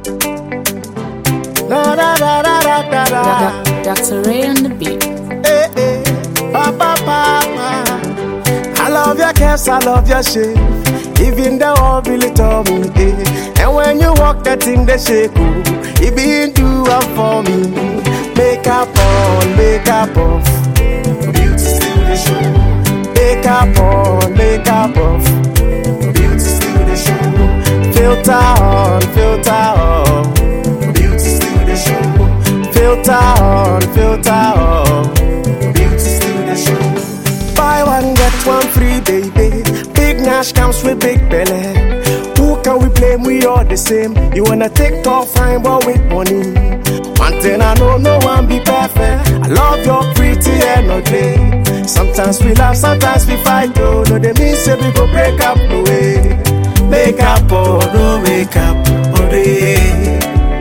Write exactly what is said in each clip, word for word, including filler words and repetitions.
Da da da da da da da. Doctor Ray on the beat. Hey, hey. Pa, pa, pa, pa. I love your curves, I love your shape. Even the world really told me, eh. And when you walk, that thing they shake, oh. It been do up for me. Makeup on, makeup off. Beauty still the show. Makeup on, makeup off. Beauty still the show. Filter on, filter off. Beauty still the show. Filter on, filter off. Beauty still the show. Buy one get one free, baby. Big Nash comes with big belly. Who can we blame? We all the same. You wanna take off fine, but with money. One thing I know, no one be perfect. I love your pretty energy. Sometimes we laugh, sometimes we fight. Oh, no, they mean say we go break up the way. Make up, oh, no, make up, oh, day.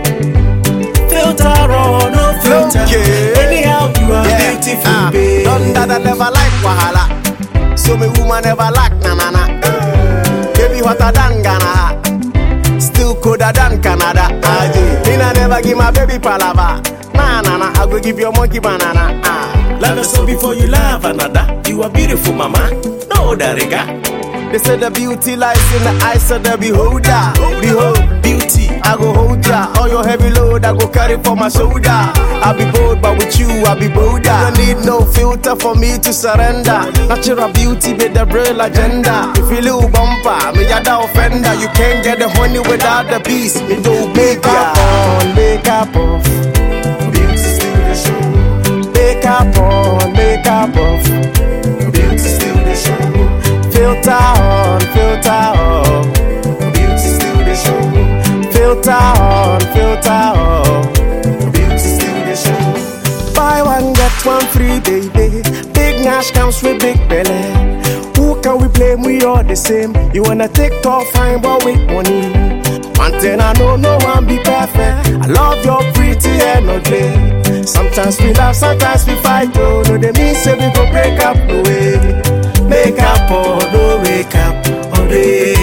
Filter on, no filter. Okay. Anyhow, you are yeah. beautiful, uh, babe. None that I never like wahala. So me woman never like na na na. Baby hotter than Ghana, still colder than Canada. Ah, me nah never give my baby palava. Nah nah nah, I go give you a monkey banana. Ah, love yourself before you love another. You are beautiful, mama. No dariga. They say the beauty lies in the eyes of the beholder. Behold, beauty, I go hold ya. All your heavy load, I go carry for my shoulder. I be bold, but with you, I be bolder. You don't need no filter for me to surrender. Natural beauty be the real agenda. If you little bumper, me ya da offender. You can't get the honey without the beast. It don't make up on, make up off. Beauty still the show. Make up on, make up off. Beauty still the show. Filter on, filter off. Beauty still the show. Filter on, filter off. Beauty still the show. Buy one get one free, baby. Big Nash comes with big belly. Who can we blame? We all the same. You wanna take off fine, but with money. One thing I know, no one be perfect. I love your pretty energy. Sometimes we laugh, sometimes we fight. Oh, no, they mean say we go break up the way. Make up or no wake up all day.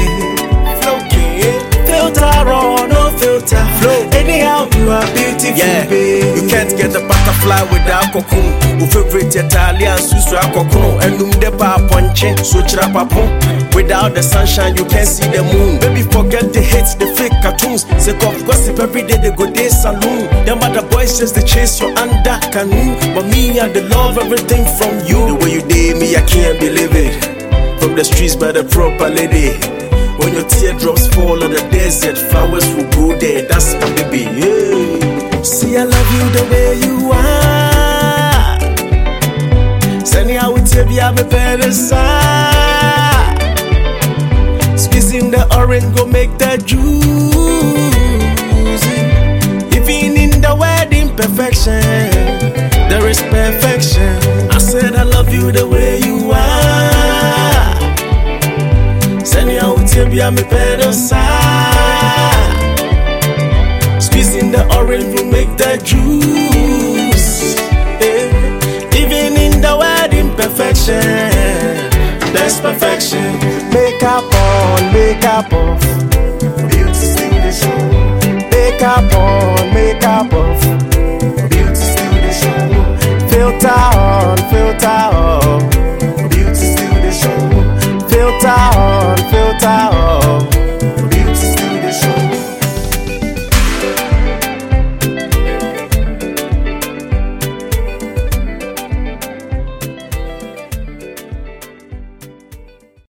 Okay. Filter or no filter. Flow. Anyhow, you are beautiful, yeah. Babe. You can't get the butterfly without cocoon. Who favorite Italian, Susra cocoon. And um de pa punching, so trapapon. Without the sunshine, you can't see the moon. Baby, forget the hits, the fake cartoons. Sick of gossip every day, they go day saloon. Them other boys just they chase your under canoe. But me, I the love everything from you. The way you did me, I can't believe it. From the streets by the proper lady. When your teardrops fall on the desert, flowers will go there. That's my baby. Yeah. See, I love you the way you are. Send me out with you, I'm a better side. Squeezing the orange, go make the juice. Even in the wedding perfection, there is perfection. I said I love you the way you are. Send you out to be a me better side. Squeezing the orange, will make the juice. Yeah. Even in the wedding perfection, there's perfection. Makeup on, makeup off. Beauty still the show. Makeup on,